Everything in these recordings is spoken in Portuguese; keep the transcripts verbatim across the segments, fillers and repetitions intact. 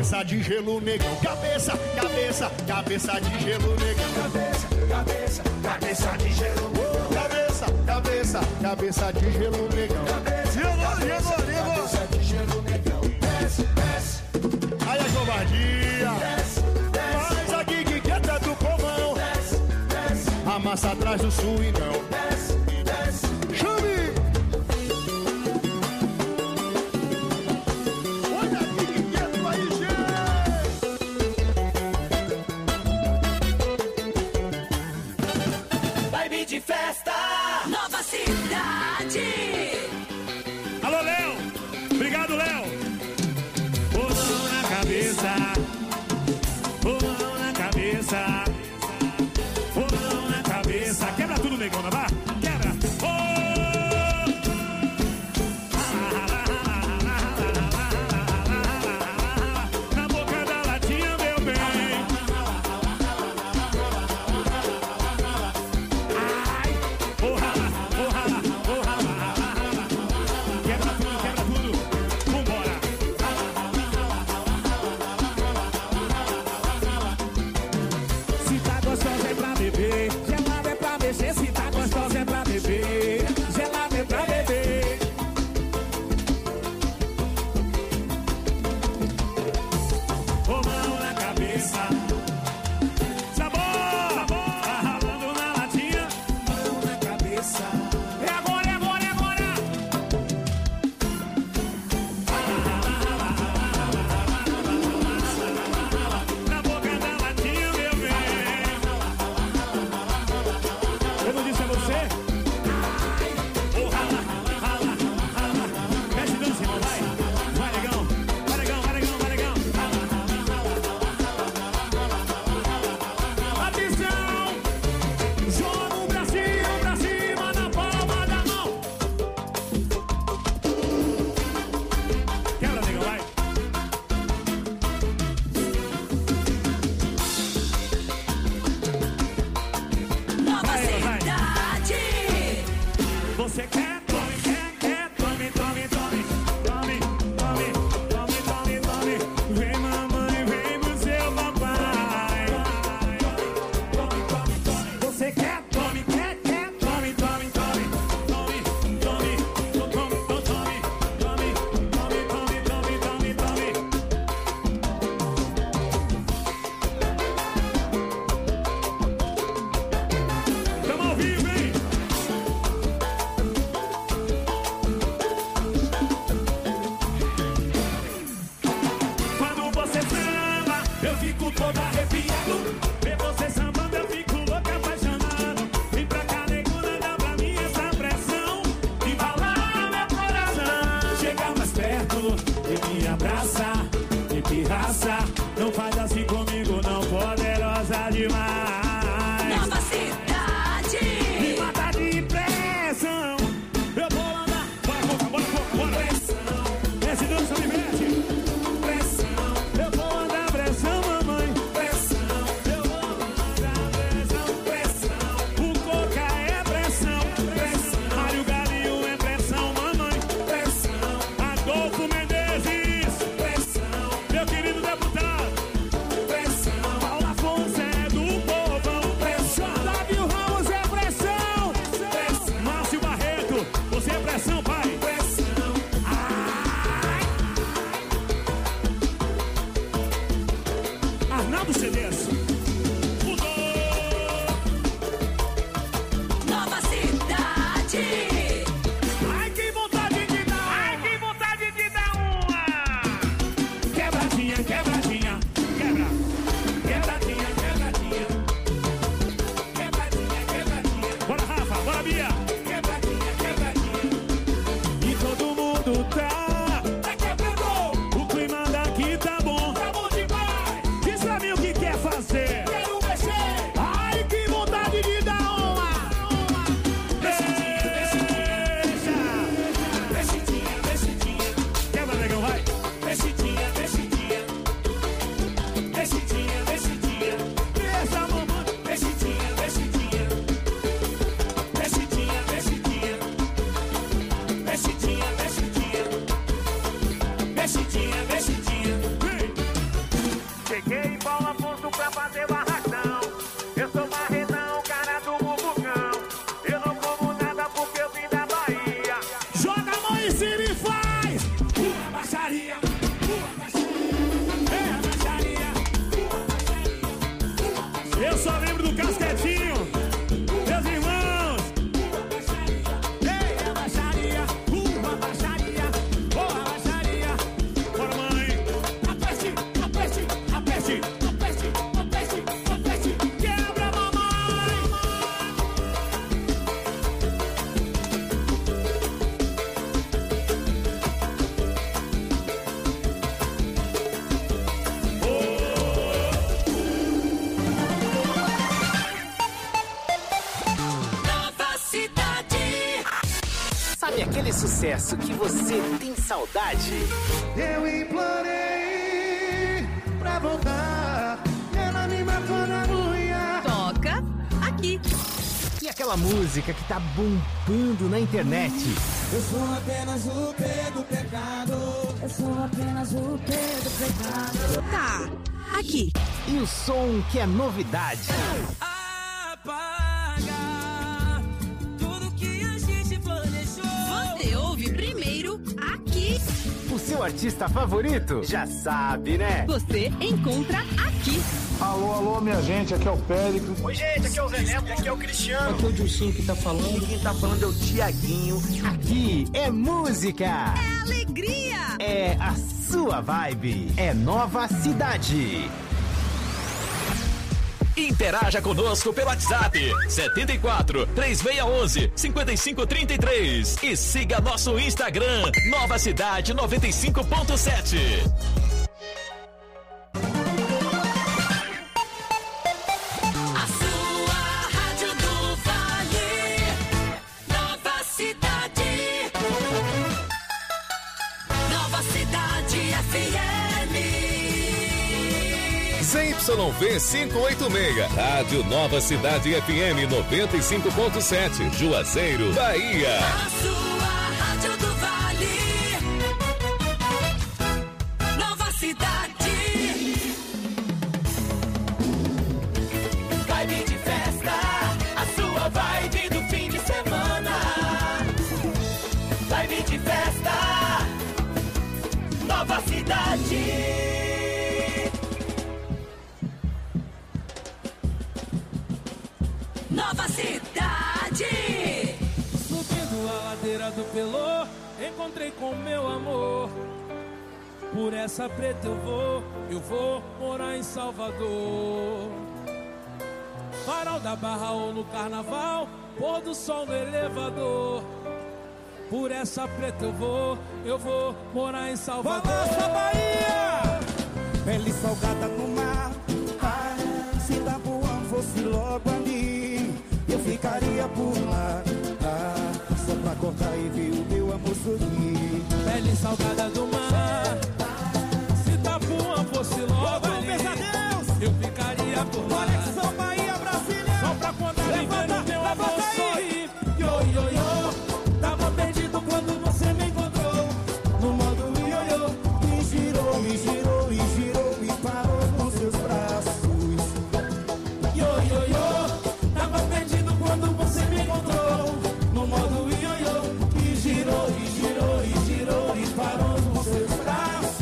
cabeça de gelo, negão. Cabeça, cabeça, cabeça de gelo, negão. Cabeça, cabeça, cabeça de gelo. Cabeça, cabeça, cabeça de gelo, negão. Cabeça, cabeça, cabeça de gelo, negão. Desce, desce. Aí a covardia. Desce, desce. Faz aqui que quer tanto povão. Desce, desce. Amassa atrás do suíno. Desce, desce. Chame! Olha aqui que quieto aí, gente! Vibe de festa. Nova Cidade. Alô, Léo! Obrigado, Léo! Bolão na cabeça, bolão na cabeça, bolão na cabeça. Quebra tudo, negão, não vá? Quebra! Oh! Na boca da latinha, meu bem. Ai! Oh, rala, oh, rala, oh, rala. Quebra tudo, quebra tudo. Vambora! Se tá gostosa é pra beber, gelada é pra mexer. Se tá gostosa é pra beber, gelada é pra beber. Romão na cabeça, sabor, sabor, tá ralando na latinha. Mão na cabeça, é agora, é agora, é agora. Na boca da latinha, meu bem. Eu não disse a você? Oh, rala, rala, rala. Mexe dança, irmão, vai. Vai, negão. Vai, negão, vai, negão, vai, negão. Atenção! Joga o bracinho pra cima na palma da mão. Quebra, negão, vai. Nova Vai, vai. Cidade. Você quer, tome, quer, quer, tome, tome, tome, tome, tome, tome, tome, tome. Vem mamãe, vem pro seu papai. Você quer, tome, quer, quer, tome, tome, tome, tome, tome, tome, tome, tome, tome, tome, tome, tome, tome. Tamo ao vivo, hein? Quando você samba, eu fico todo arrepiado. Ver você sambando, eu fico louco, apaixonado. Vem pra cá, negona, dá pra mim essa pressão. Embalar meu coração. Chega mais perto e me abraça. E pirraça, não faz assim comigo, não, poderosa demais. Nova Cidade. Me mata de pressão. Eu vou andar. Bora, boca, bora, boca, bora. Pressão. Esse dança me mete. Pressão. Eu vou andar pressão, mamãe. Pressão. Eu vou andar pressão. Pressão. O Coca é pressão. Pressão. Mário Galinho é pressão, mamãe. Pressão. Adolfo Menezes. Pressão. Meu querido deputado. baixaria, rua baixaria, é a baixaria, rua baixaria, rua baixaria. Eu só lembro do Casquetinho, meus irmãos. Rua baixaria, é a baixaria, rua baixaria, porra baixaria. Bora, mãe. A peste, a peste, a peste, a peste, a peste, a peste. Quebra, mamãe. Nova cidade. Sabe aquele sucesso que você tem saudade? Eu implorei pra voltar, ela me matou na unha. Toca aqui. E aquela música que tá bombando na internet? Eu sou apenas o P do pecado. Eu sou apenas o P do pecado. Tá aqui. E o som que é novidade? Apaga tudo que a gente planejou. Você ouve primeiro aqui. O seu artista favorito? Já sabe, né? Você encontra aqui. Alô, alô, minha gente, aqui é o Péricles. Oi, gente, aqui é o Zé Neto, aqui é o Cristiano. Aqui é o Dilcinho que tá falando. E quem tá falando é o Tiaguinho. Aqui é música. É alegria. É a sua vibe. É Nova Cidade. Interaja conosco pelo WhatsApp setenta e quatro, três seis um um, cinco cinco três três e siga nosso Instagram Nova Cidade noventa e cinco ponto sete. A sua rádio do Vale. Nova cidade. Nova cidade F M. Z Y V quinhentos e oitenta e seis, Rádio Nova Cidade F M noventa e cinco ponto sete, Juazeiro, Bahia. A sua rádio do Vale. Nova cidade. Vibe de festa, a sua vibe do fim de semana. Vibe de festa, Nova Cidade. Nova cidade. Subindo a ladeira do Pelô, encontrei com meu amor. Por essa preta eu vou, eu vou morar em Salvador. Farol da Barra ou no Carnaval, pôr do sol no elevador. Por essa preta eu vou, eu vou morar em Salvador. Balança Bahia, pele salgada no mar. Ah, se Tabuão fosse logo ali, eu ficaria por lá. Ah, só pra cortar e ver o meu amor sorrir. Pele salgada do mar. Se Tapuã fosse logo ali, eu ficaria por lá. Conexão Bahia, Brasília. Só pra contar e ver Levanta, o meu amor levanta aí. sorrir. Yo, yo, yo. Tava perdido quando você me encontrou. No modo ioiô, me girou, me girou, me girou e parou com seus braços. Yo, yo, yo. Tava perdido quando você me encontrou. No modo ioiô, me girou, me girou, me girou e parou com seus braços.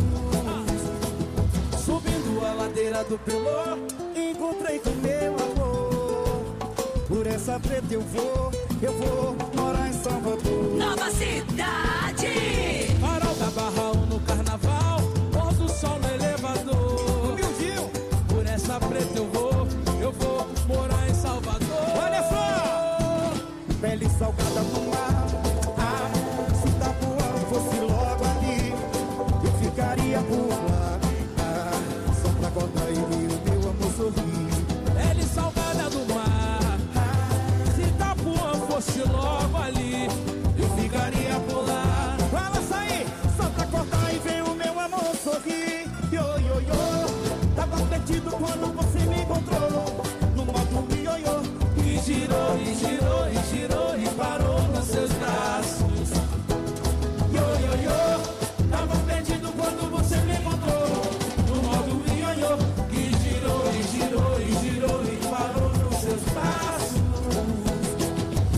Subindo a ladeira do Pelô, Encontrei com meu amor. Por essa preta eu vou, eu vou morar em Salvador. Nova cidade. Farol da Barra ou no Carnaval, pôr do sol no elevador. Humildinho. Por essa preta eu vou, eu vou morar em Salvador. Olha só! Pele salgada no mar. Ah, se Tapuã fosse logo ali, eu ficaria por lá. Ah, só pra contar e ver o meu amor sorrir. Pele salgada do mar. Se Itapuã fosse logo ali, eu ficaria por lá. Balança aí, só pra cortar e ver o meu amor sorrir. Yo, yo, yo, tava perdido quando você me encontrou. No modo ioiô, E girou, e girou, e girou e parou nos seus braços. yo, yo, yo, Tava perdido quando você me encontrou. No modo ioiô, que girou, e girou, e girou e parou nos seus braços.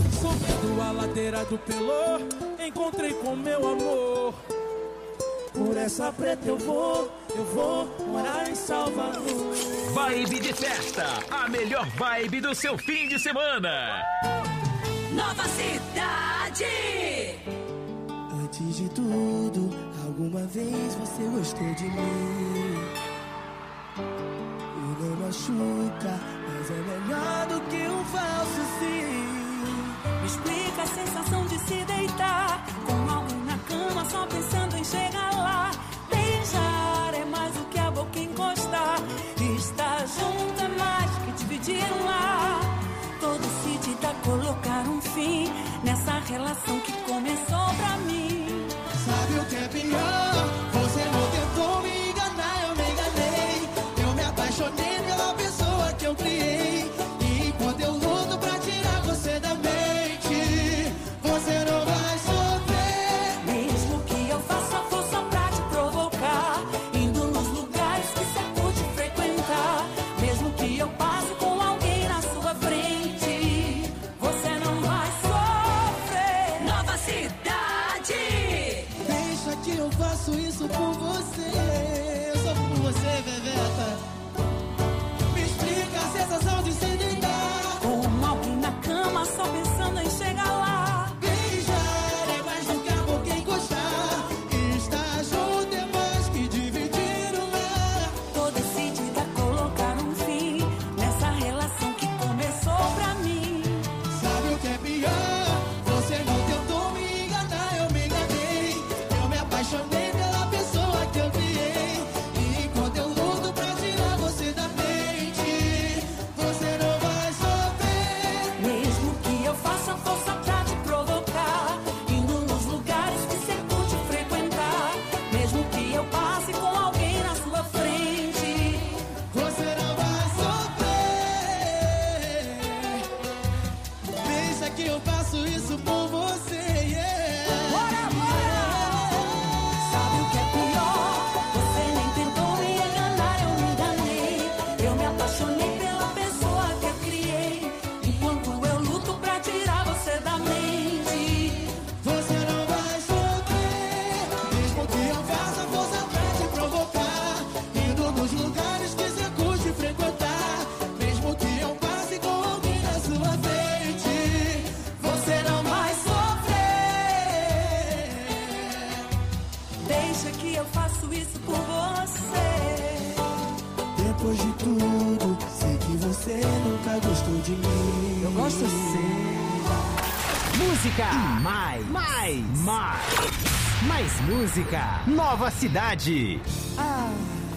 Subindo a ladeira do Pelô, encontrei com meu amor. por por essa preta eu vou, eu vou morar em Salvador. Vibe de festa, a melhor vibe do seu fim de semana. Nova Cidade. Antes de tudo, alguma vez você gostou de mim. E não machuca, mas é melhor do que um falso sim. Me explica a sensação de se deitar com alguém na cama só pensando em chegar lá. Beijar é mais do que a boca encostar. Estar junto é mais que dividir um lar. Tô decidida a colocar um fim nessa relação que começou pra mim. Sabe o que é pior? Você não tentou me enganar, eu me enganei. Eu me apaixonei pela pessoa que eu criei. E enquanto eu luto pra tirar você da mente, você não vai sofrer. Mesmo que eu faça força pra te provocar, indo nos lugares que você curte frequentar. Mesmo que eu passe com alguém na sua frente, você não vai sofrer. Nova Cidade. Deixa que eu faço isso por você. Eu sou por você, Bebeta. Me explica a sensação de se deitar Com alguém na cama só pensando em chegar lá. Beijar é mais do que a boca encostar. Estar junto é mais que dividir um lar. Tô decidida a colocar um fim nessa relação que começou pra mim. Sabe o que é pior? Você não tentou me enganar, eu me enganei. Eu me apaixonei pela pessoa que eu criei. E enquanto eu luto pra tirar você da mente, você não vai sofrer. Mesmo que eu faça força pra te provocar, indo nos lugares que você curte frequentar. Mesmo que eu passe com alguém na sua frente, Você não vai sofrer. Pensa que eu faço isso por você, yeah. bora, bora! Sabe o que é pior? Você nem tentou me enganar, eu me enganei. Eu me apaixonei pela pessoa que eu criei. Enquanto eu luto pra tirar você da mente, Você não vai sofrer. Mesmo que eu faça força pra te provocar, indo nos lugares que você curte frequentar. Mesmo que eu passe com alguém na sua frente, você não vai sofrer. Deixa que eu faço isso por você. depois de tudo, sei que você nunca gostou de mim. Eu gosto sim. Música. Mais. Mais. Mais. Mais música. Nova Cidade. Ah.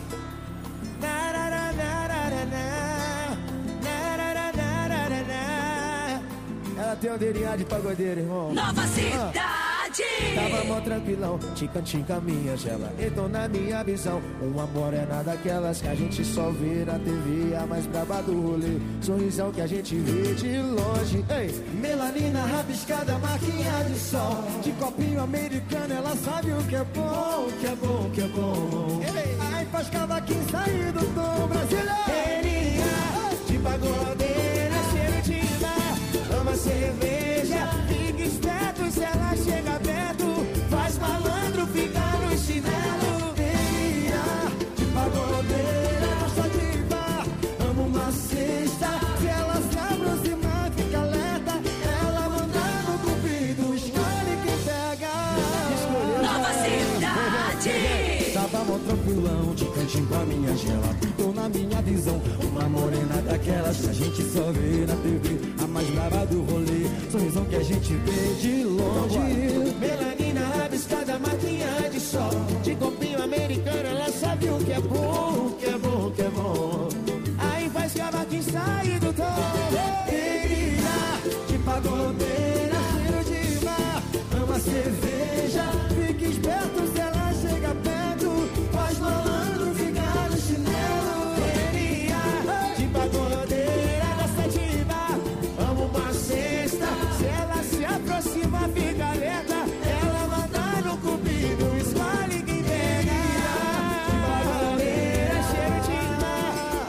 Ela tem um dedinho de pagodeiro, irmão. Nova Cidade. Tava mó tranquilão, tica-tica minha gela. Então na minha visão, um amor é nada daquelas que a gente só vê na T V, a mais braba do rolê. Sorrisão que a gente vê de longe. Ei, melanina rabiscada, marquinha de sol. De copinho americano, ela sabe o que é bom, o que é bom, o que é bom. Aí faz cavaquinho sair do tom brasileiro. De pagodeira, cheiro de mar, ama cerveja, fica esperto se ela chega perto, faz malandro ficar no chinelo. Feia, de pagodeira, gosta de bar, ama uma cesta, se ela se aproximar, fica alerta, ela manda no cupido, escolhe quem pega. Nova Cidade. Tava mó tranquilão, de cantinho com a minha gela. Tô na minha visão, uma morena daquelas que a gente só vê na T V, a mais brava do rolê. Sorrisão que a gente vê de longe. Melanina rabiscada, marquinha de sol. De copinho americano, ela sabe o que é bom, o que é bom, o que é bom. Aí faz cavaquinho sair do tom. Querida, de pagodeira, cheiro de mar, ama cerveja, fica esperto se ela chega perto, faz malandro ficar no chinelo. Queria, de pagodeira, gosta de bar, ama uma cesta, se ela se aproxima, fica alerta, ela manda no cupido, escolhe quem pega. De pagodeira, cheiro de mar,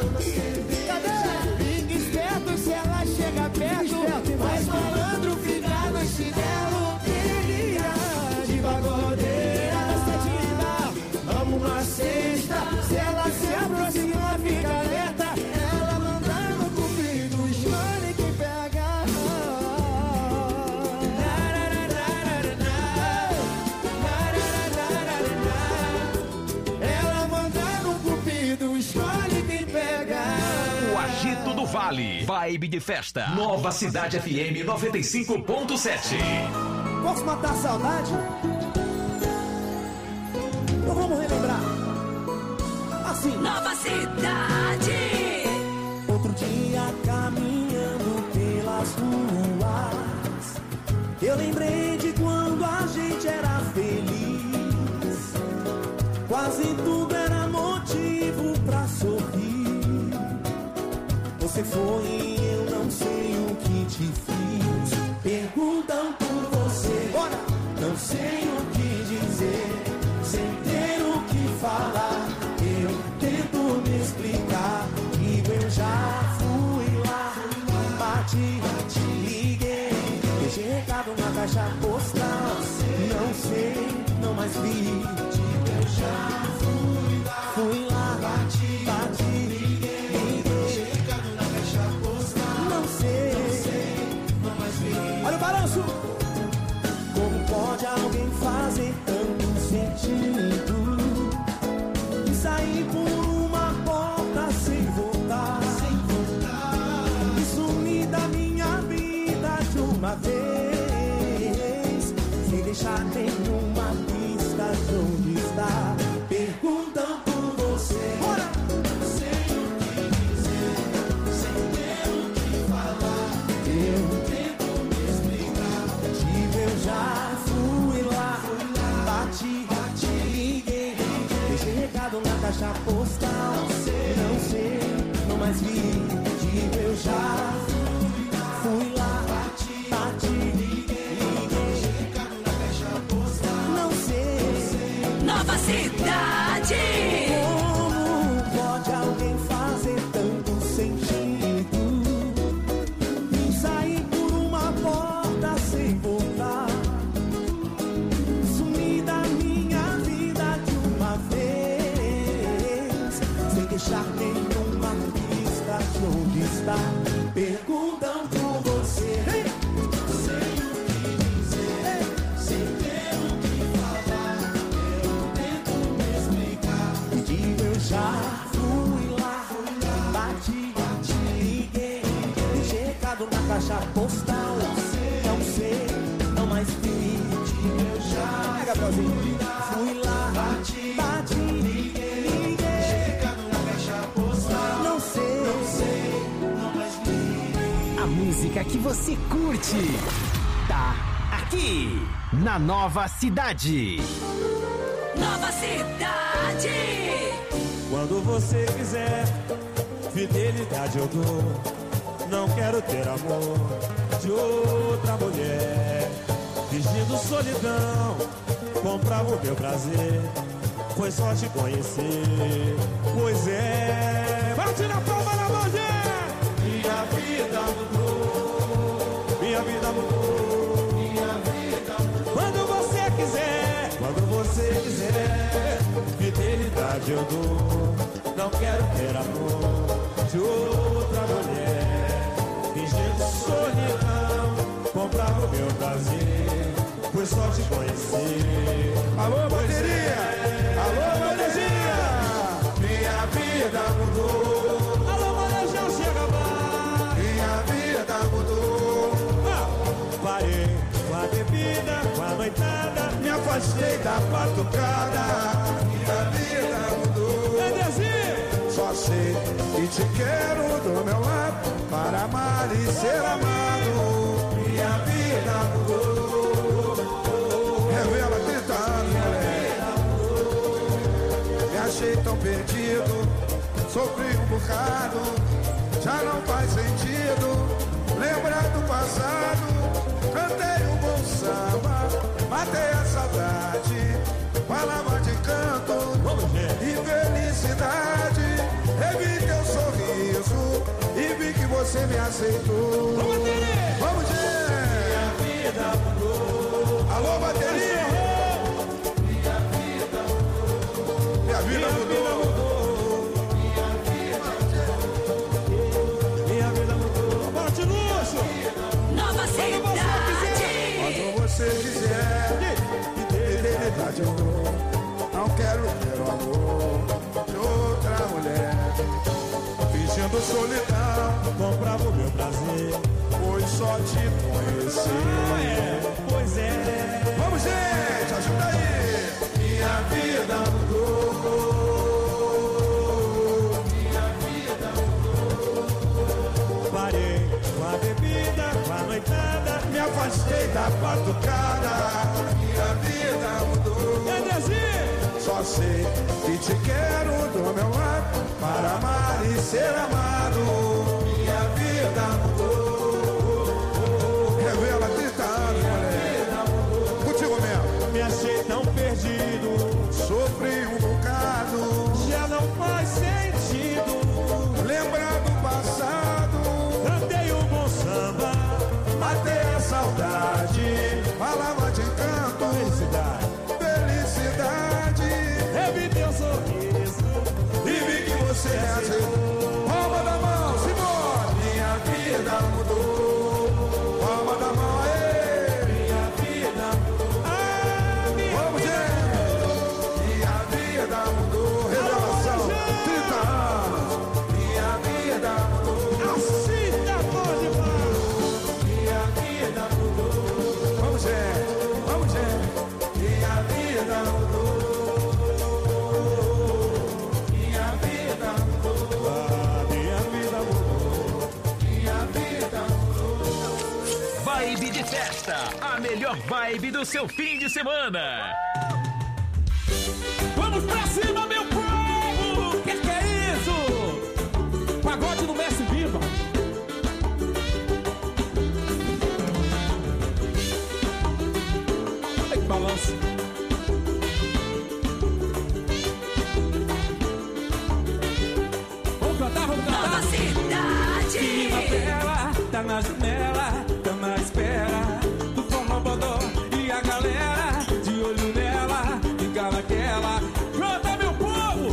Vale, vibe de festa. Nova Cidade F M noventa e cinco ponto sete. Posso matar a saudade? Então vamos relembrar. Assim. Nova Cidade. Outro dia caminhando pelas ruas, eu lembrei de quando a gente era feliz. Quase tudo era motivo pra sorrir. Você foi e eu não sei o que te fiz. Perguntam por você, bora. Não sei o que dizer, sem ter o que falar. Eu tento me explicar, digo eu já fui lá. Bati, bati, liguei, deixei recado na caixa postal. Não sei, não mais vi, digo eu já fui lá. Fui lá, bati, bati, liguei, deixei recado na caixa postal. Não sei, não sei, não mais vi. Olha o balanço. Como pode alguém fazer tanto sentido e sair por uma porta sem voltar, sem voltar, e sumir da minha vida de uma vez, sem deixar nenhuma pista de onde está? Perguntam por você, bora. Não sei o que dizer, sem ter o que falar. Eu tento me explicar, digo eu já fui lá. Bati, bati, liguei, deixei recado na caixa postal. Não sei, não mais vi, digo eu já fui lá. Bati, bati, liguei, deixei recado na caixa postal. Não sei, Nova Cidade. como pode alguém fazer tanto sentido e sair por uma porta sem voltar, sumir da minha vida de uma vez, sem deixar nenhuma pista de onde está? Perguntam por você, não sei o que dizer, sem ter o que falar. Eu tento me explicar, e digo eu já fui lá. Bati, bati, liguei, deixei recado na caixa postal. Não sei, não mais vi, digo eu já Pega, fui lá. Fui lá, bati, bati, liguei, deixei recado na caixa postal. Não sei, não sei, não mais vi. A música que você curte tá aqui na Nova Cidade. Nova Cidade. Quando você quiser, fidelidade eu dou. Não quero ter amor de outra mulher. Fingindo solidão, comprava o meu prazer. Foi só te conhecer, pois é. Bate na palma na mão, gente! Minha vida mudou, minha vida mudou, minha vida mudou. Quando você quiser, quando você quiser, fidelidade eu dou. Não quero ter amor de outra mulher. Fingindo solidão, comprava o meu prazer. Foi só te conhecer. Alô, bateria! É. Alô, bateria! Minha vida mudou. Alô, manejão, chega mais. Minha vida mudou. Ah, parei com a bebida, com a noitada. Me afastei da batucada. Minha vida mudou. Entendi. Só sei que te quero do meu lado, para amar e ser amado. Minha vida mudou. Revela trinta anos, moleque. Me achei tão perdido, sofri um bocado. Já não faz sentido lembrar do passado. Cantei um bom samba, matei a saudade. Falava de canto e felicidade. Revi teu sorriso e vi que você me aceitou. Vamos, Tere! Vamos, Tere! Minha vida mudou. Alô, bateria! Minha vida mudou. Minha vida mudou. Minha vida mudou. Bora de luxo! Nova Cidade! Quando você quiser, fidelidade eu dou. Não quero ter o amor de outra mulher. Fingindo solidão, batucada, minha vida mudou. Só sei que te quero do meu lado, para amar e ser amado. Minha vida mudou. Revela trinta anos, mulher. Contigo mesmo. Me achei tão perdido, sofri um bocado, já não faz sentido. Lembrar do passado, cantei um bom samba, matei a saudade, palavra de encanto, felicidade, felicidade. Revi teu sorriso e vi que você é azul. Palma da mão, Simone. Minha vida mudou. Palma da mão, ei. Minha vida mudou. Ah, minha Vamos, gente. Minha vida mudou. Revelação, trinta anos. Minha vida mudou. Assim tá bom demais. Minha vida mudou. Vamos, gente. Vamos, gente. Minha vida mudou. Minha vida mudou. Ah, minha vida mudou. Minha vida mudou. Vibe de festa, a melhor vibe do seu fim de semana. Vamos pra cima, meu povo! Que que é isso? Pagode do Mestre Viva. Ai, que balanço. Vamos cantar, vamos cantar. Nova cidade. Primavera, tá na janela, tá na espera do forró bodó e a galera de olho nela, fica naquela. Canta, meu povo!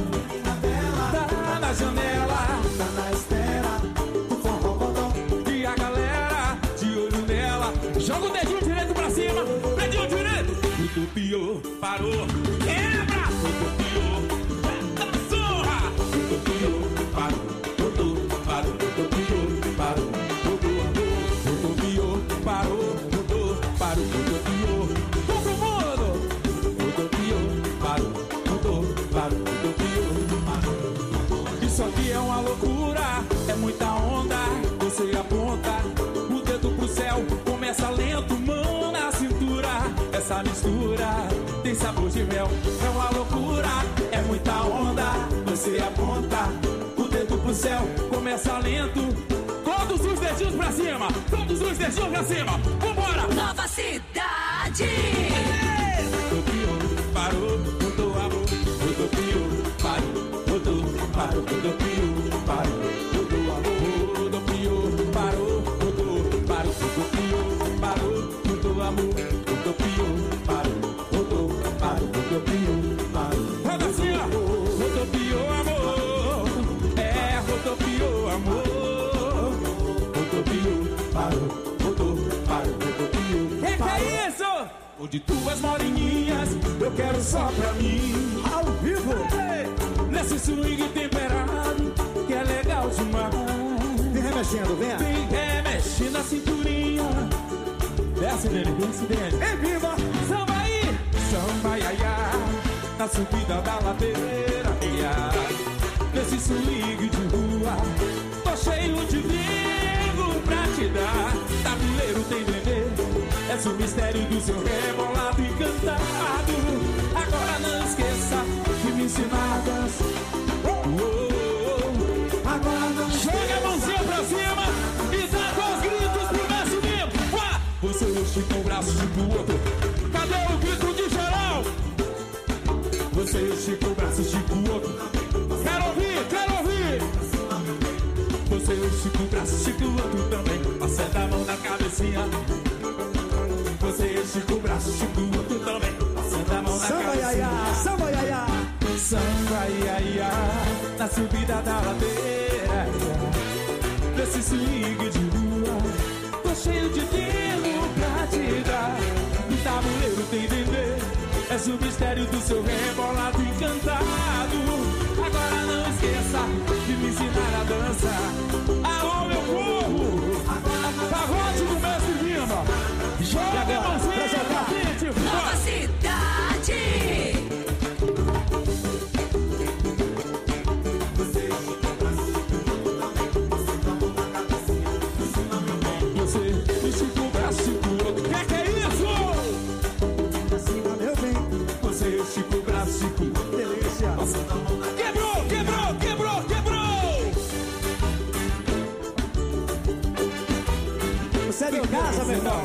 Tá na janela, Tá na espera do forró bodó. e a galera de olho nela. Joga o dedinho direito pra cima, dedinho direito. O tupiô parou, quebra! O tupiô, da surra! O tupiô parou, tudo parou, o tupiô parou, tudo amor. O tupiô parou, tudo parou, o tupiô. Todo mundo! O tupiô parou, tudo parou, o tupiô parou. Isso aqui é uma loucura, é muita onda. Você aponta o dedo pro céu, começa lento, mão na cintura. Essa mistura tem sabor de mel, é uma loucura, é muita onda. Você aponta o dedo pro céu, começa lento. Todos os dedinhos pra cima, todos os dedinhos pra cima. Vambora! Nova cidade. Utopio parou, mudou amor. Utopio parou, mudou, parou. Utopio parou, mudou amor. Utopio parou, mudou, parou. Utopio parou, mudou amor. Utopio parou, mudou, parou. Utopio parou. Roda assim, ó. Utopio amor, é Utopio amor. Utopio parou, mudou, parou. Utopio. Que que é isso? O de tuas moreninhas eu quero só pra mim. Ao vivo, ei, nesse swing temperado que é legal demais. Vem remexendo, vem. Vem remexendo a cinturinha. Desce nele, desce nele. Ei, viva! Samba aí, samba iaiá, na subida da ladeira, ia. Nesse swing de rua, tô cheio de vinho pra te dar. Tabuleiro tem bebê, és o mistério do seu rebolado encantado. Agora não esqueça de me ensinar a dança. Oh, oh, oh. Agora não joga a mãozinha pra cima e dá dois gritos pro Mestre Viva. Vá! Você estica um braço, estica o outro. Cadê o grito de geral? Você estica o braço, estica o outro. Quero ouvir, quero ouvir. Você estica o braço, estica o outro também. Acerta a mão na cabecinha. Você estica o braço, estica o outro também. Acerta a mão na Samba cabecinha. iaiá, samba iaiá. Samba iaiá, na subida da ladeira. Nesse swing de rua, tô cheio de tempo pra te dar. No tabuleiro tem bebê, és o mistério do seu rebolado encantado. Agora não esqueça de me ensinar a dançar. Alô, meu povo! Pagode do Mestre Viva! Joga a mãozinha pra frente! Nova cidade. Você estica o braço, estica o outro. Que que é isso? passa. Quebrou, quebrou, quebrou, quebrou. Você é de casa, meu irmão.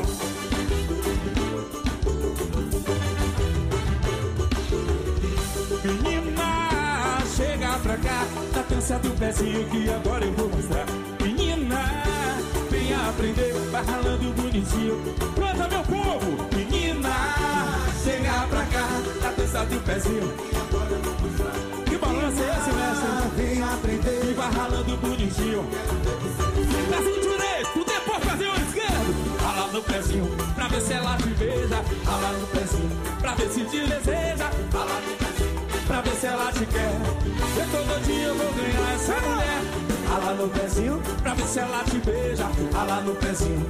Menina, chega pra cá, tá cansado do pezinho que agora eu vou mostrar. Menina, vem aprender, vai ralando bonitinho. Planta, meu povo. Menina, chega pra cá, tá cansado do pezinho que agora eu vou mostrar. Que balanço é esse, mestre? Vem aprender E vai ralando bonitinho. Pezinho direito, depois pezinho esquerdo. Rala no pezinho, pra ver se ela te beija. Rala no pezinho, pra ver se te deseja. Rala no pezinho, pra ver se ela te quer. Eu todo dia eu vou ganhar essa mulher. Rala no pezinho, pra ver se ela te beija. Rala no pezinho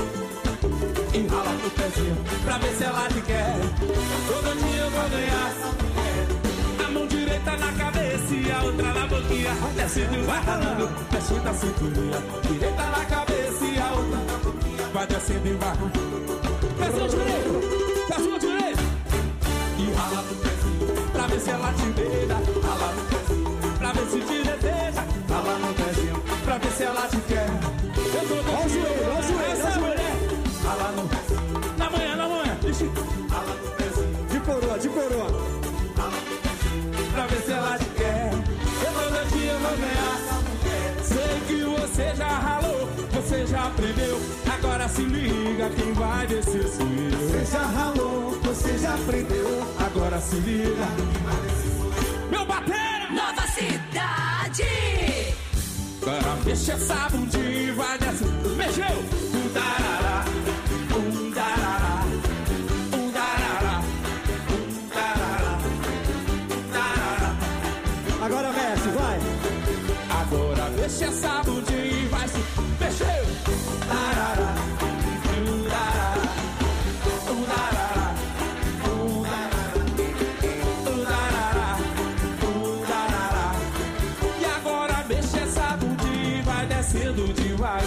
e rala no pezinho, pra ver se ela te quer. Todo dia eu vou ganhar essa mulher. A mão direita na cabeça e a outra na boquinha. Descendo e vai ralando, descendo da cinturinha. Direita na cabeça e a outra na boquinha. Vai descendo e vai. Pezinho direito, pezinho direito. E rala no pezinho, pra ver se ela te beija. Rala no pezinho, pra ver se te deseja. Rala no pezinho, pra ver se ela te quer. Eu tô com o joelho, olha o joelho, essa mulher. Rala no pezinho, na manhã, na manhã. Ixi. Rala no pezinho, de coroa, de coroa. rala no pezinho, pra ver se ela te quer. Eu todo dia vou ganhar essa mulher. Sei que você já ralou, você já aprendeu. Agora se liga, quem vai descer sou eu. Você já ralou, você já aprendeu. Agora se liga, meu batera! Nova Cidade. Agora mexa essa bundinha e vai descer. Mexeu! Um darará, um darará, um darará, um darará, um darará. Agora mexe, vai. Agora mexa essa bundinha e vai se. Mexeu! Darará, um darará, um darará, um darará, um darará, um darará. E agora mexa essa bundinha e vai descendo devagar.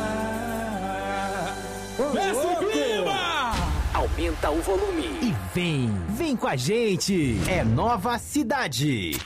Desce, clima! Aumenta o volume e vem, vem com a gente. É Nova Cidade.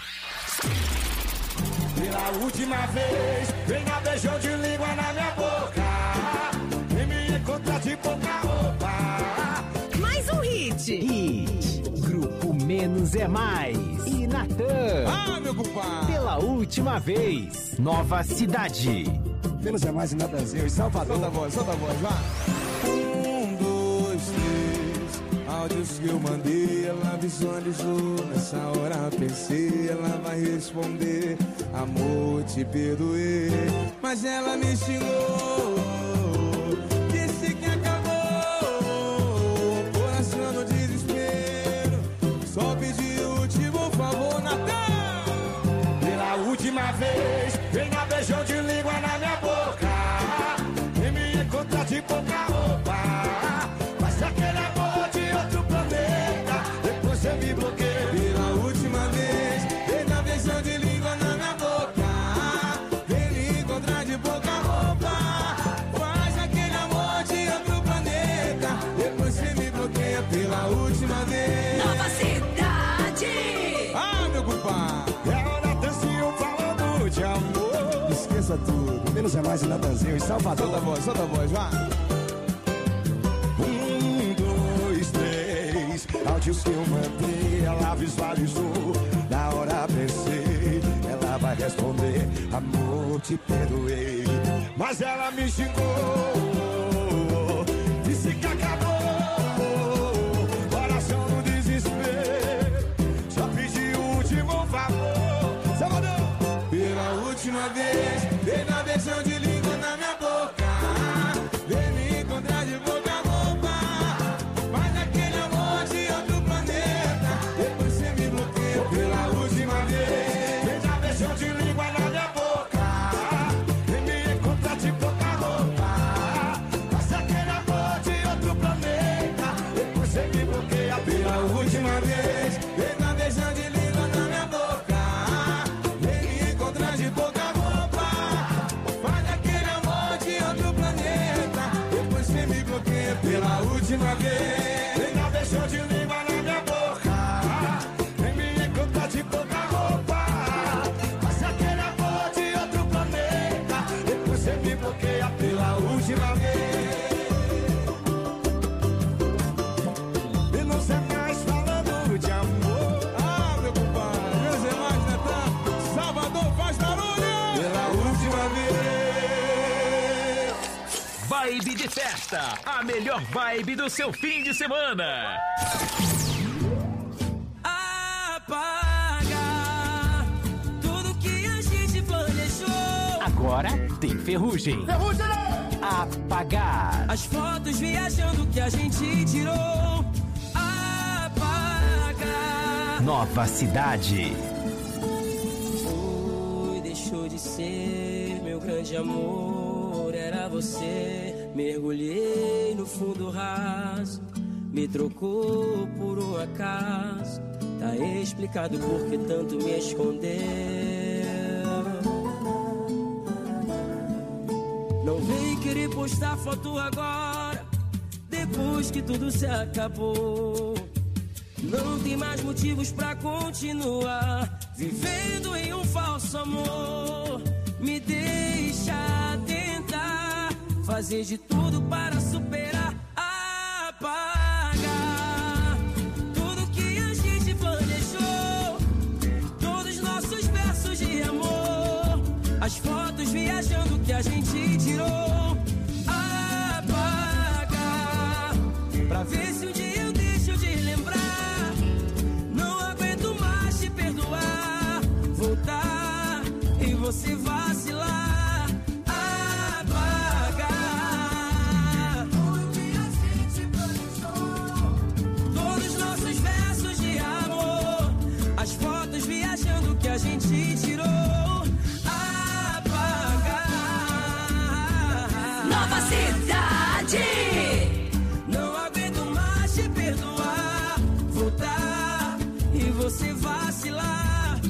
Pela última vez, venha beijão de língua na minha boca. E me encontrar de pouca roupa. Mais um hit. Hit, Grupo Menos é Mais e Natan. Ah, meu compadre! Pela última vez, Nova Cidade. Menos é mais em Natanzinho e Salvador. Solta a voz, solta a voz, vá! Um, dois, três, áudios que eu mandei, ela visualizou. Nessa hora pensei, ela vai responder: amor, te perdoei. Mas ela me xingou, disse que acabou. Coração no desespero, só pedi o último favor, Natan. Pela última vez, venha beijão de língua na minha boca. E me encontrar de pouca roupa. Mas aquele amor de outro planeta, depois você me bloqueia. Pela última vez, veja beijão de língua na minha boca. Vem me encontrar de pouca roupa. Faz aquele amor de outro planeta, depois você me bloqueia. Pela última vez. Nova Cidade. Ah, meu compadre! É hora dancinho falando de amor. Esqueça tudo. Menos é mais em Natanzinho e Salvador. Solta a voz, solta a voz, vá! Um, dois, três, áudios que eu mandei, ela visualizou. Na hora pensei, ela vai responder: amor, te perdoei. Mas ela me xingou, disse que acabou. Coração no desespero, só pedi o último favor. Salvador! Pela última vez, veja beijão de língua na minha boca. Vem me encontrar de boca a boca. Faz aquele amor de outro planeta, depois você me bloqueia. Pela última vez, Veja beijão de língua na minha boca. E me encontrar de pouca roupa. de Festa, a melhor vibe do seu fim de semana. Apagar tudo que a gente planejou. Agora tem Ferrugem. Ferrugem! Apagar. As fotos viajando que a gente tirou. Apagar. Nova Cidade. Foi, deixou de ser meu grande amor. Era você. Mergulhei no fundo raso. Me trocou por um acaso. Tá explicado por que tanto me escondeu. Não vem querer postar foto agora, depois que tudo se acabou. Não tem mais motivos pra continuar vivendo em um falso amor. Me deixa tentar fazer de tudo para superar. Apagar tudo que a gente planejou. Todos nossos versos de amor. As fotos viajando que a gente tirou. Apagar pra ver se um dia eu deixo de lembrar. Não aguento mais te perdoar. Voltar e você vacilar. Apagar tudo que a gente planejou. Todos nossos versos de amor. As fotos viajando que a gente tirou. Nova Cidade. Não aguento mais te perdoar. Voltar e você vacilar.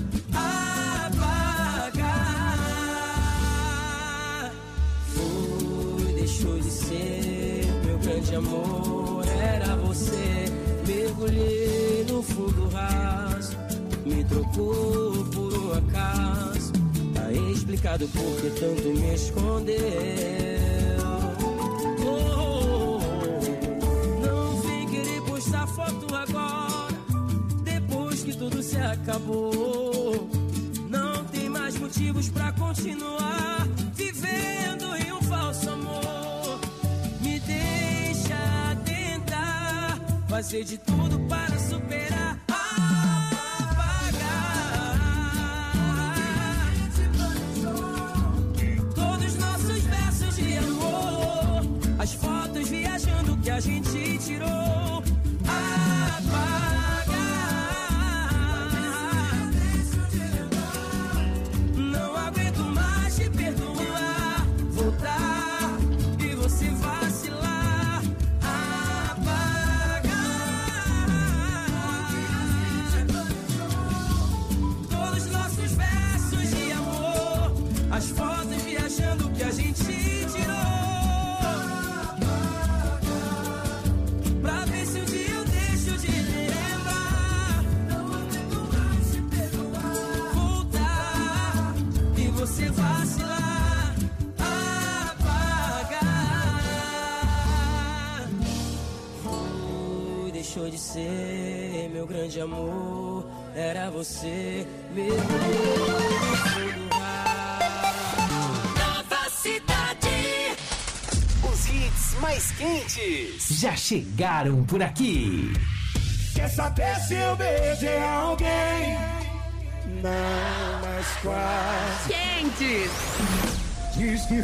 Apagar. Foi, deixou de ser meu grande amor. Era você. Mergulhei no fundo raso. Me trocou por um acaso. Tá explicado por que tanto me escondeu. Foto agora, depois que tudo se acabou. Não tem mais motivos pra continuar vivendo em um falso amor. Me deixa tentar fazer de tudo para superar. Apagar todos nossos versos de amor. As fotos viajando que a gente tirou. Não aguento mais te perdoar. Voltar e você vacilar. Apagar todos os nossos versos de amor. As fotos viajando que a gente tirou. Você vacilar, apagar. Foi, deixou de ser meu grande amor. Era você, meu Nova Cidade. Os hits mais quentes já chegaram por aqui. Quer saber se eu beijei alguém? Não, mas quase. Quentes. Diz que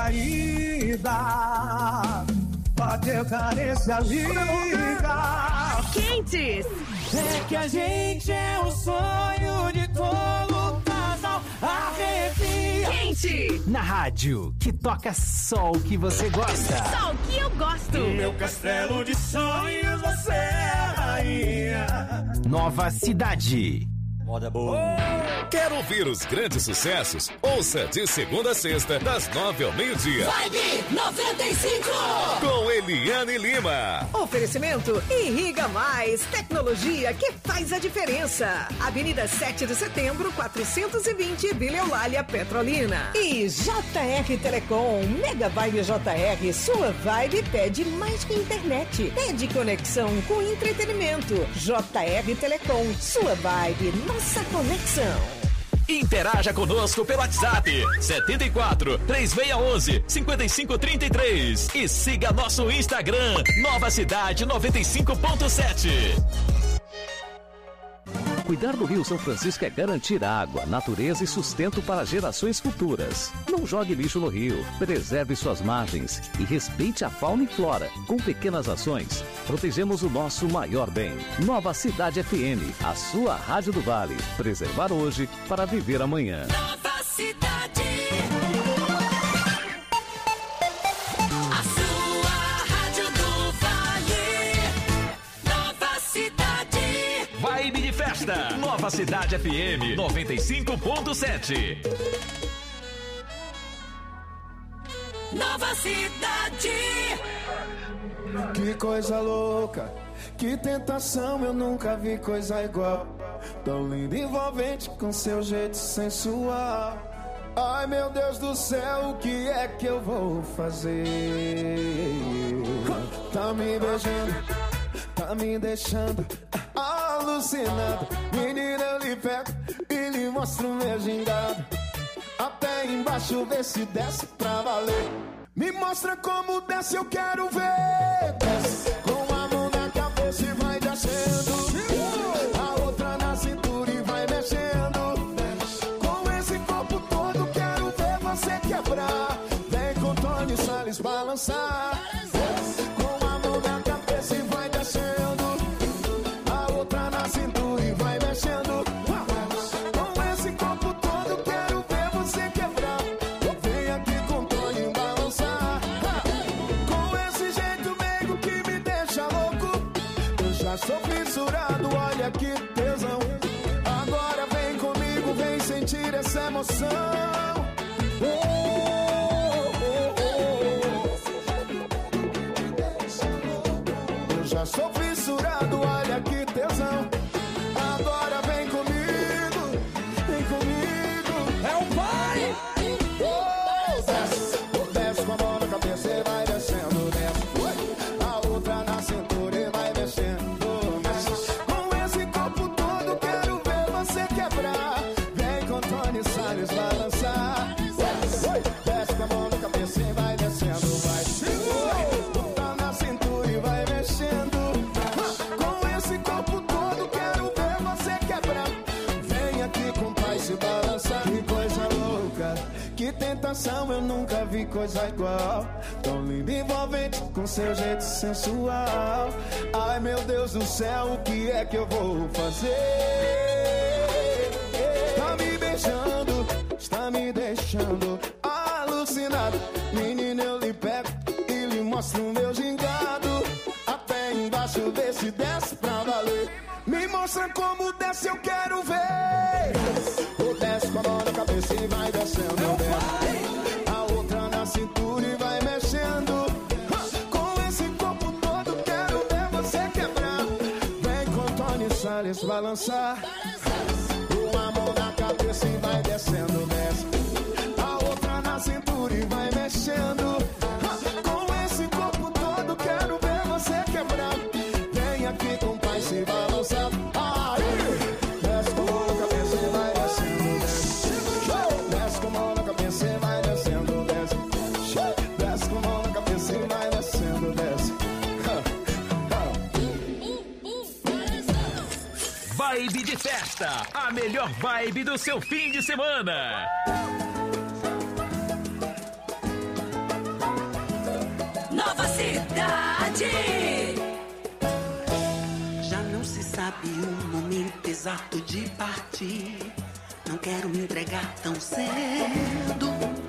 recaída, bateu carência liga. Quentes. É que a gente é o sonho de todo casal. Arrepia. Quente. Na rádio, que toca só o que você gosta. Só o que eu gosto. No meu castelo de sonhos você é a rainha. Nova Cidade. Moda boa. Quer ouvir os grandes sucessos? Ouça de segunda a sexta, das nove ao meio-dia. Vibe noventa e cinco. Com Eliane Lima. Oferecimento Irriga Mais, tecnologia que faz a diferença. Avenida sete de setembro, quatrocentos e vinte, Vila Eulália, Petrolina. E J R Telecom, Mega Vibe J R, sua vibe pede mais que internet. Pede conexão com entretenimento. J R Telecom, sua vibe, nossa conexão. Interaja conosco pelo WhatsApp setenta e quatro, três seis um um, cinco cinco três três e siga nosso Instagram Nova Cidade noventa e cinco ponto sete. Cuidar do Rio São Francisco é garantir água, natureza e sustento para gerações futuras. Não jogue lixo no rio, preserve suas margens e respeite a fauna e flora. Com pequenas ações, protegemos o nosso maior bem. Nova Cidade F M, a sua rádio do Vale. Preservar hoje para viver amanhã. Nova Cidade. Vibe de festa, Nova Cidade F M noventa e cinco ponto sete. Nova Cidade. Que coisa louca, que tentação, eu nunca vi coisa igual. Tão linda e envolvente com seu jeito sensual. Ai meu Deus do céu, o que é que eu vou fazer? Tá me beijando, tá me deixando alucinado. Menina, eu lhe pego e lhe mostro o meu gingado. Até embaixo, vê se desce pra valer. Me mostra como desce, eu quero ver. Desce com a mão na cabeça e vai descendo. A outra na cintura e vai mexendo. Com esse corpo todo, quero ver você quebrar. Vem com Tony Salles balançar. Desce com a mão na cabeça e vai descendo. Cintura e vai mexendo. Com esse corpo todo quero ver você quebrar. Vem aqui com Tony balançar. Com esse jeito meigo que me deixa louco. Eu já sou fissurado, olha que tesão. Agora vem comigo, vem sentir essa emoção. Oh, oh, oh. Eu já sou fissurado, olha que tesão. Agora vem comigo, vem comigo. É o pai! Oh, desce, oh, desce com a mão na cabeça e vai descendo, desce. A outra na cintura e vai mexendo, mexe. Com esse corpo todo quero ver você quebrar. Vem com Tony Salles balançar. Desce, desce com a mão na cabeça e vai descendo, vai. Outra na cintura e vai mexendo. Com esse corpo todo quero ver você quebrar. Vem aqui com pai se balançar. Que coisa louca, que tentação, eu nunca vi coisa igual. Tão linda e envolvente com seu jeito sensual. Ai meu Deus do céu, o que é que eu vou fazer? Tá me beijando, está me deixando alucinado. Menina, eu lhe pego e lhe mostro o meu gingado. Até embaixo, vê se desce pra valer. Me mostra como desce, eu quero ver. O desce com a mão na cabeça e vai descendo, desce. A outra na cintura e vai mexendo. Com esse corpo todo quero ver você quebrar. Vem com Tony Salles balançar. Uma mão na cabeça e vai descendo, desce. A outra na cintura e vai mexendo. Com esse corpo todo quero ver você quebrar. Vem aqui com o pai se balançar. Desce com a mão na cabeça e vai descendo, desce. Desce com a mão na cabeça e vai descendo, desce. Desce com a mão na cabeça e vai descendo, desce. Vibe de festa, a melhor vibe do seu fim de semana. Nova Cidade. Já não se sabe o momento exato de partir. Não quero me entregar tão cedo.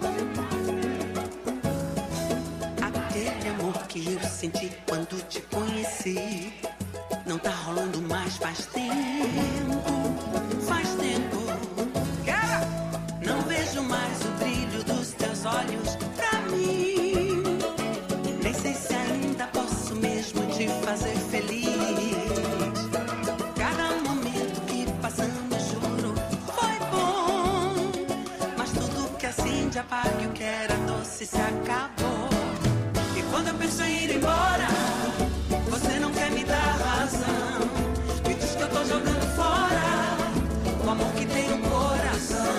Aquele amor que eu senti quando te conheci não tá rolando mais faz tempo. Faz tempo. Não vejo mais o brilho dos teus olhos pra mim. Nem sei se ainda posso mesmo te fazer feliz. Cada momento que passamos, juro, foi bom. Mas tudo que acende, apaga o que era doce se acabou. E quando eu penso em ir embora, você não quer me dar razão. Me diz que eu tô jogando fora o amor que tem no coração.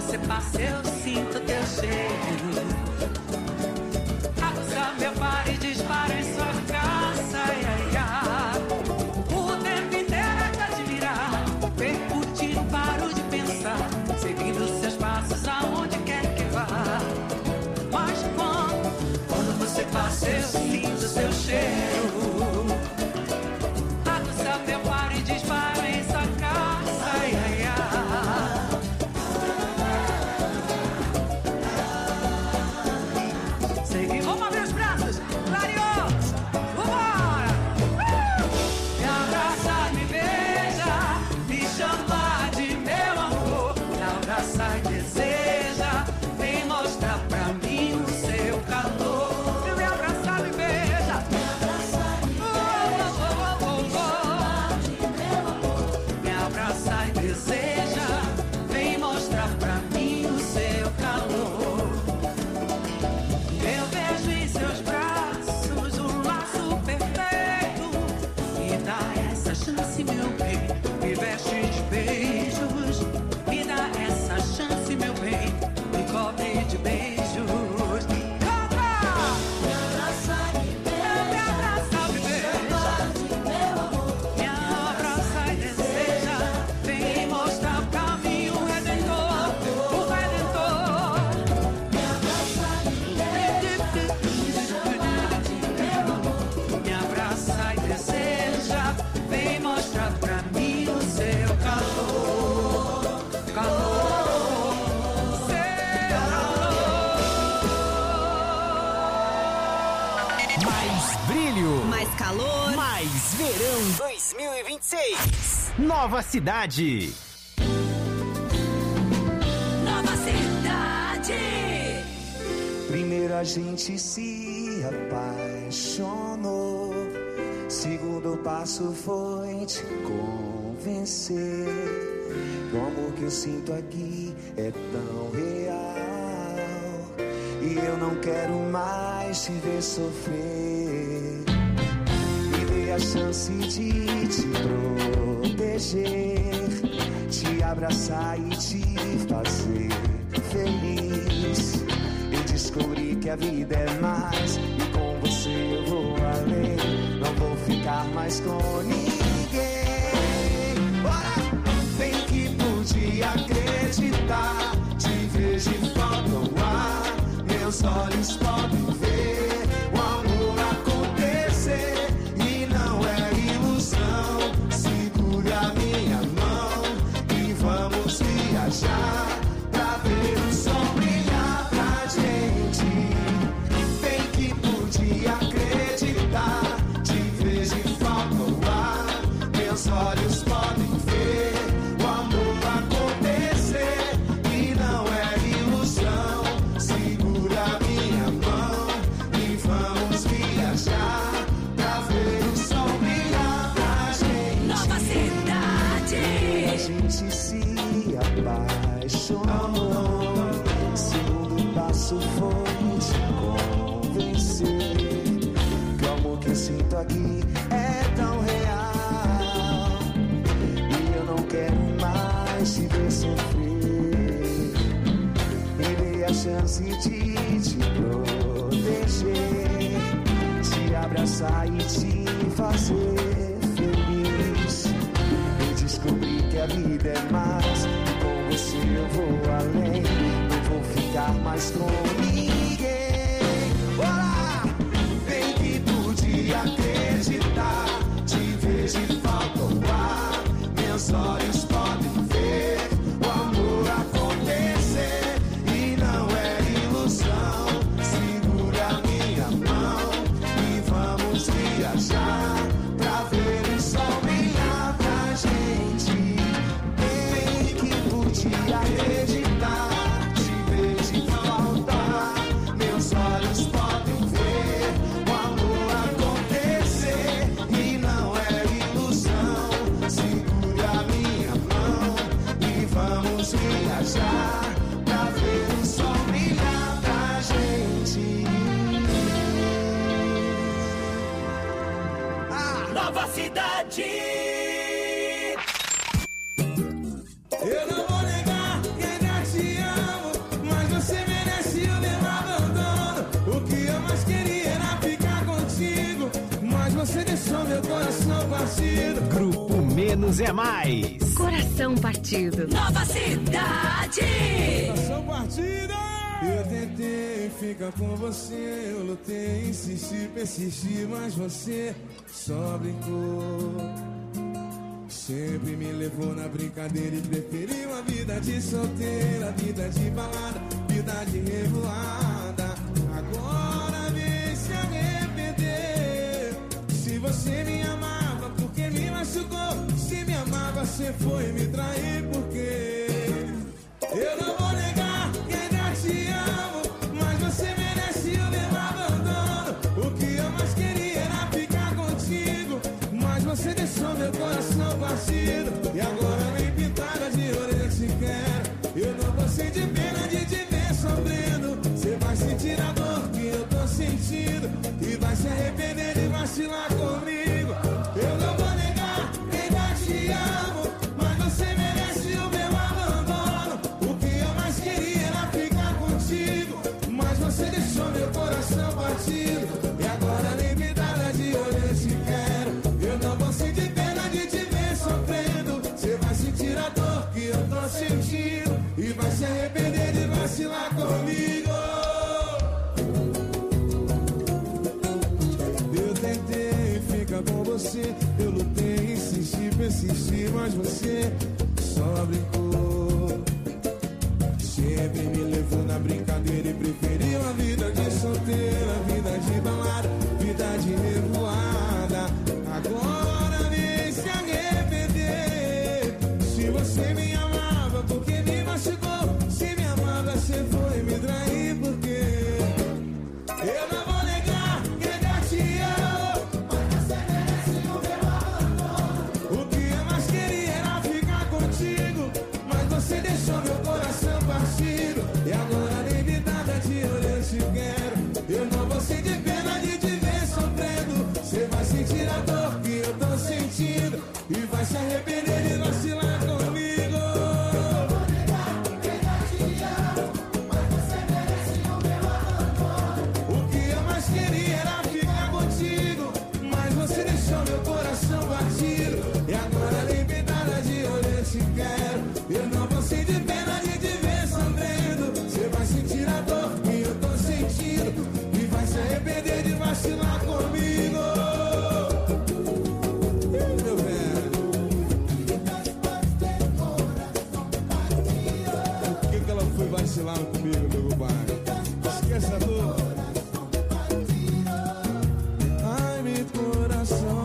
você passa eu sinto teu cheiro. Aguça meu par e dispara em sua caça, ai, ai, ai. O tempo inteiro é te admirar, percutir, não paro de pensar, seguindo seus passos aonde quer que vá. Mas quando, quando você passa eu sinto seu cheiro. Aguça meu par e dispara em sua caça, ai, ai, ai. Seguimos, vamos abrir os braços, clareou, vambora! Uh! Me abraça, me beija, me chama de meu amor. Me abraça e deseja, vem mostrar pra mim o seu calor. Me abraça, me beija, me abraça, me beija, me abraça e deseja, vem mostrar pra mim o seu calor. Eu vejo em seus braços um laço perfeito. Me dá essa chance, meu bem, me veste de beijos. Me dá essa chance, meu bem, me cobre de beijos. Canta! Me abraça, me beija, me abraça, me beija, me abraça e deseja, vem mostrar pra mim o Redentor, o Redentor. Me abraça, me abraça e deseja, vem mostrar pra mim o seu calor, calor, seu calor. Mais brilho, Mais calor. mais verão dois mil e vinte e seis. Nova Cidade. Nova Cidade. Primeiro a gente se apaixonou. Segundo passo foi te convencer. O amor que eu sinto aqui é tão real. E eu não quero mais te ver sofrer. Me dê a chance de te proteger, te abraçar e te fazer feliz. Eu descobri que a vida é mais, e com você eu vou além. Não vou ficar mais com ninguém. Bora! Tem que podia acreditar, te vejo e falta o ar. Meus olhos podem ver o amor acontecer. E não é ilusão. Segura a minha mão e vamos viajar pra ver o sol brilhar pra gente. Tem que podia acreditar, te vejo e falta o ar. Meus olhos podem ver o amor acontecer. E não é ilusão. Segura a minha mão e vamos viajar pra ver o sol brilhar pra gente. Nova Cidade. A gente se apaixonou. Segundo passo foi te convencer. Que o amor que eu sinto aqui é tão real. E eu não quero mais te ver sofrer. Me dê a chance de te proteger, te abraçar e te fazer feliz. Eu descobri que a vida é mais, e com você eu vou além. Não vou ficar mais com ninguém. Bora! Tem que podia acreditar, te vejo e falta o ar. Meus olhos podem ver o amor acontecer. E não é ilusão. Segura a minha mão e vamos viajar pra ver o sol brilhar pra gente. Tem que podia acreditar, te vejo e falta o ar. partido. Grupo Menos é Mais. Coração partido. Nova Cidade. Coração partido. Eu tentei ficar com você, eu lutei, insisti, persisti, mas você só brincou. Sempre me levou na brincadeira e preferiu a vida de solteira, vida de balada, vida de revoada. Agora vem se arrepender. Se você me amava, porque me machucou? Se me amava, você foi me trair, porque eu não vou negar que ainda te amo, mas você merece o meu abandono. O que eu mais queria era ficar contigo, mas você deixou meu coração partido. E agora nem pintada de orelha te quero. Eu não vou sentir pena de te ver sofrendo. Você vai sentir a dor que eu tô sentindo e vai se arrepender de vacilar comigo. Eu não vou negar que ainda te amo, mas você merece o meu abandono. O que eu mais queria era ficar contigo, mas você deixou meu coração partido. E agora nem pintada de orelha te quero. Eu não vou sentir pena de te ver sofrendo. Você vai sentir a dor que eu tô sentindo e vai se arrepender de vacilar comigo. Eu tentei ficar com você, eu lutei, insisti, persisti, mas você só brincou. Sempre me levou na brincadeira e preferiu a vida de solteira, vida de balada, vida de revoada. Agora vem se arrepender. Se você me amava, porque me machucou? Se me amava, você foi me trair, porque eu não vou negar que ainda te amo, mas você merece o meu abandono. O que eu mais queria era ficar contigo, mas você deixou meu coração partido. E agora nem me nada de olho eu te quero. Eu não vou sentir pena de te ver sofrendo. Você vai sentir a dor que eu tô sentindo e vai se arrepender de vacilar comigo. O que eu mais queria era ficar contigo, mas você deixou meu coração partido. E agora nem me nada de olho eu te quero. Eu não vou sentir pena de te ver sofrendo. Você vai sentir a dor que eu tô sentindo e vai se arrepender de vacilar comigo. Ih, meu velho. Por que que ela foi vacilar comigo, meu pai? Esqueça a dor. Ai, meu coração.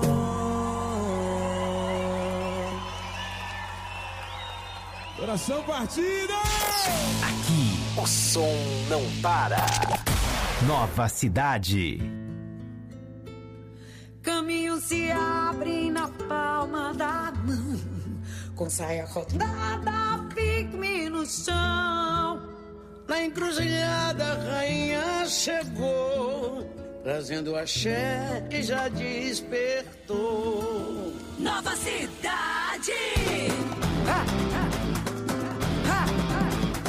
Coração partido! Aqui, o som não para. Nova Cidade. Caminho se abre na palma da mão, com saia rodada, fique-me no chão. Na encruzilhada a rainha chegou, trazendo axé que já despertou. Nova Cidade. Ah, ah, ah, ah.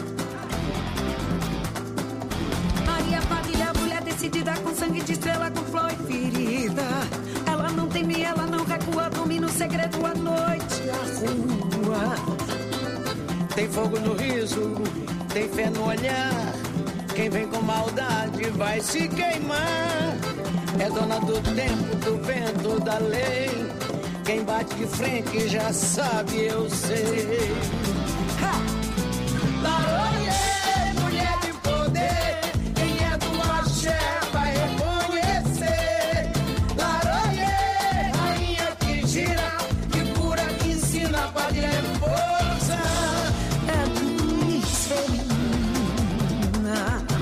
Maria Padilha, mulher decidida, com sangue de estrela, com flor e ferida. Ela não teme, ela não recua, domina o segredo à noite, a rua. Tem fogo no riso, tem fé no olhar. Quem vem com maldade vai se queimar. É dona do tempo, do vento, da lei. Quem bate de frente já sabe, eu sei. Ha! Laroie, mulher de poder. Quem é do axé vai reconhecer. Laroie, rainha que gira, que cura, que ensina, padre é força. É luz feminina.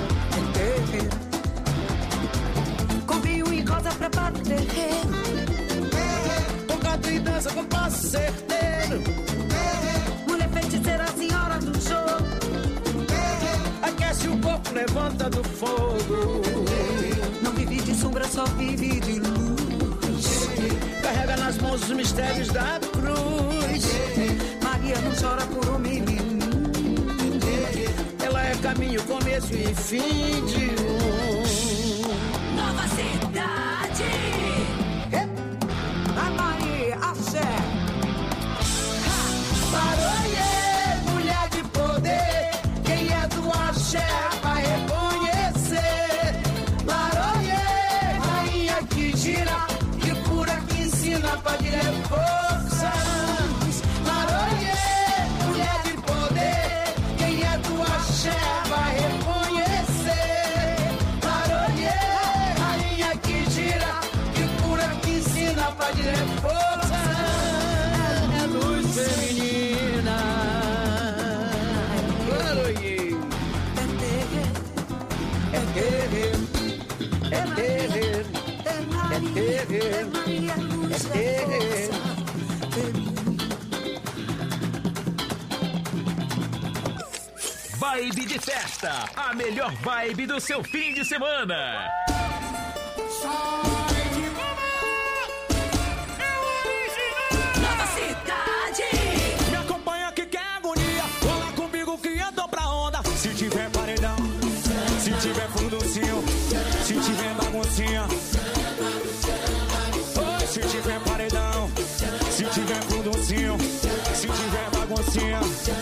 Com vinho e rosa prepara o terreno. Com canto e dança, com passo certeiro. Mulher feiticeira, senhora do jogo. Aquece o corpo, levanta do fogo. Não vive de sombra, só vive de luz. Carrega nas mãos os mistérios da cruz. Maria não chora por um menino. Ela é caminho, começo e fim de um. Nova Cidade. A Maria, axé. feminina. É terreiro, é terreiro, é terreiro, é terreiro. Vibe de festa, a melhor vibe do seu fim de semana. Nova Cidade. Me acompanha que quer agonia, cola comigo que eu tô pra onda. Se tiver paredão, se tiver fundocinho, se tiver baguncinha. Oh, se tiver paredão, se tiver fundocinho, se tiver baguncinha.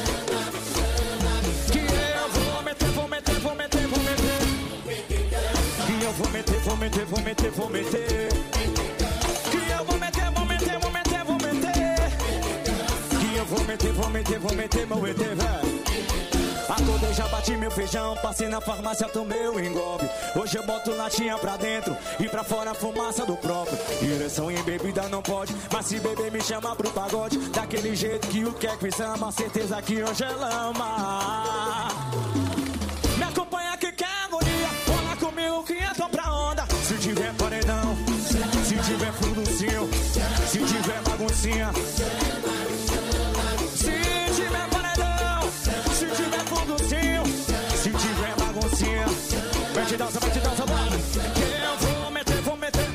Vou meter, vou meter, vou meter, vou meter. Que eu vou meter, vou meter, vou meter, vou meter. Que eu vou meter, vou meter, vou meter, vou meter, velho. Acordei, já bati meu feijão, passei na farmácia, tomei o engolpe. Hoje eu boto latinha pra dentro e pra fora a fumaça do próprio. Direção em bebida não pode, mas se beber me chama pro pagode. Daquele jeito que o quer que ama, certeza que hoje é lama. Me acompanha que quer agonia, cola comigo que eu tô pra onda. Se tiver paredão, se tiver fundocinho, se tiver baguncinha. Se tiver paredão, se tiver fundocinho, se tiver baguncinha. Vai te dança, vai te dança, bora. Eu vou meter, vou meter.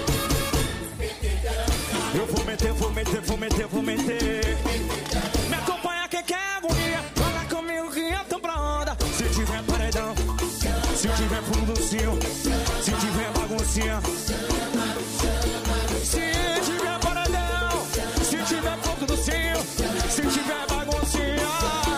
Eu vou meter, vou meter, vou meter, vou meter. Me acompanha que quer agonia, cola comigo que eu tô pra onda. Se tiver paredão, se tiver fundocinho, se tiver baguncinha. Se tiver paredão, se tiver fundocinho, se tiver baguncinha.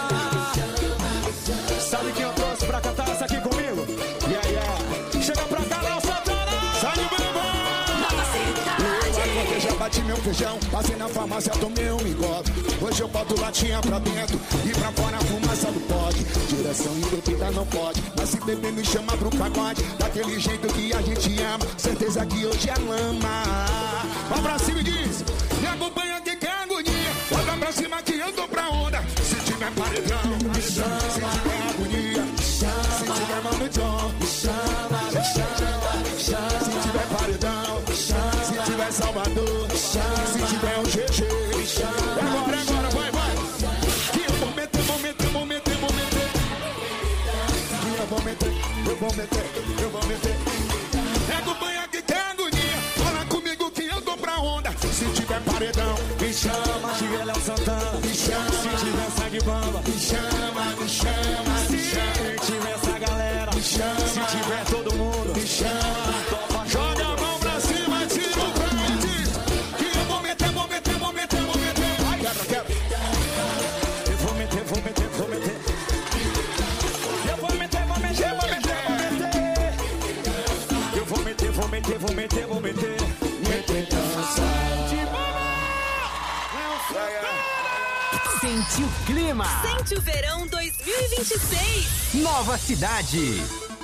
Sabe quem eu trouxe pra cantar essa aqui comigo? Yeah, yeah. Chega pra cá, Léo Santana. Sai do bebê. Eu já bati meu feijão, passei na farmácia, tomei um engolpe. Hoje eu boto latinha pra dentro e pra fora a fumaça do pote. Direção em bebida não pode, mas se beber me chama pro pagode. Daquele jeito que a gente ama, certeza que hoje é lama. Vai pra cima e diz, me acompanha que quer agonia. Olha pra cima que eu tô pra onda. Se tiver paredão, me chama. Se tiver agonia, se tiver mano John, me chama, me chama, me chama. Se tiver paredão, me chama. Se tiver Salvador, me chama. Se tiver um G G, me chama. Agora, agora, vai, vai. Que eu vou meter, vou meter, vou meter, vou meter. Que eu vou meter, eu vou meter, eu vou meter. Acompanha que tem agonia, fala comigo que eu tô pra onda. Se tiver paredão, me chama. Se tiver Léo Santana, me chama. Se tiver sangue bamba, me chama, me chama, me chama. Se tiver essa galera, me chama. Se tiver todo mundo, me chama. Topa, joga a mão pra cima, tira o pé e diz que eu vou meter, vou meter, vou meter, vou meter. Vai, quebra, quebra. Eu vou meter, vou meter, vou meter. Eu vou meter, vou meter, vou meter, vou meter. Eu vou meter, vou meter, vou meter, vou meter. Meter dança. Sente o clima. Sente o verão dois mil e vinte e seis. Nova Cidade.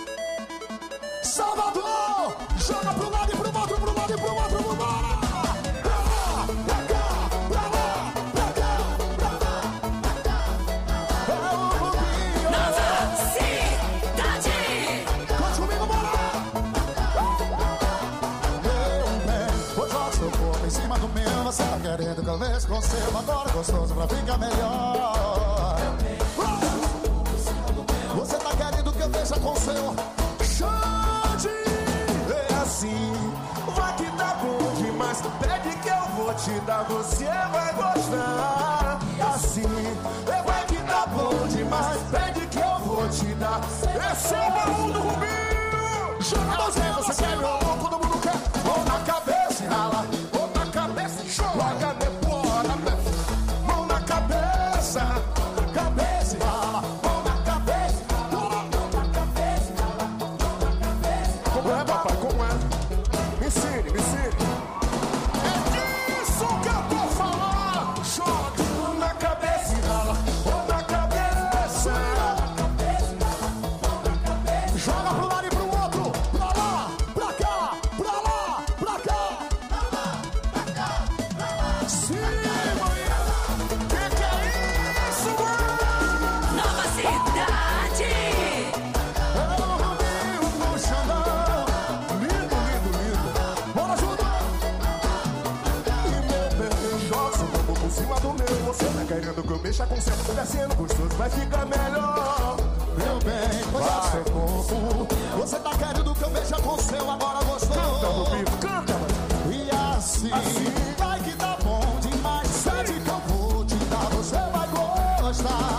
Salvador! Joga pro lado e pro outro, pro lado e pro outro, pro lado. Pra lá, pra cá, pra lá, pra cá, pra lá, pra cá. É o Rubinho. Nova Cidade. Cante comigo, bora! Meu bem, vou jogar seu corpo em cima do meu. Você tá querendo que eu veja com seu. Agora gostoso pra ficar melhor. Você tá querendo que eu veja com seu. É assim, vai que dá bom demais. Pede que eu vou te dar, você vai gostar. Assim, vai que dá bom demais. Pede que eu vou te dar. Esse é o baú do Rubinho. Joga a mãozinha, você quer meu amor, todo mundo quer. Mão na cabeça e rala, mão na cabeça e joga depois. Mão na cabeça, cabeça e rala. Mão na cabeça, mão na cabeça. Como é, papai? Como é? Me ensine, me ensine. É disso que eu tô falando. Joga na cabeça e rala. Ou na cabeça. Joga pro lado e pro outro. Pra lá, pra cá, pra lá, pra cá. Pra lá, pra cá, pra lá. Sim, mãe. tá querendo que eu mexa com seu descendo gostoso, vai ficar melhor. Meu bem, pois é seu corpo. Você tá querendo que eu mexa com o seu, agora gostou. Canta, Rubinho, canta, mano. E assim, assim vai que tá bom demais. Sede que eu vou te dar, você vai gostar.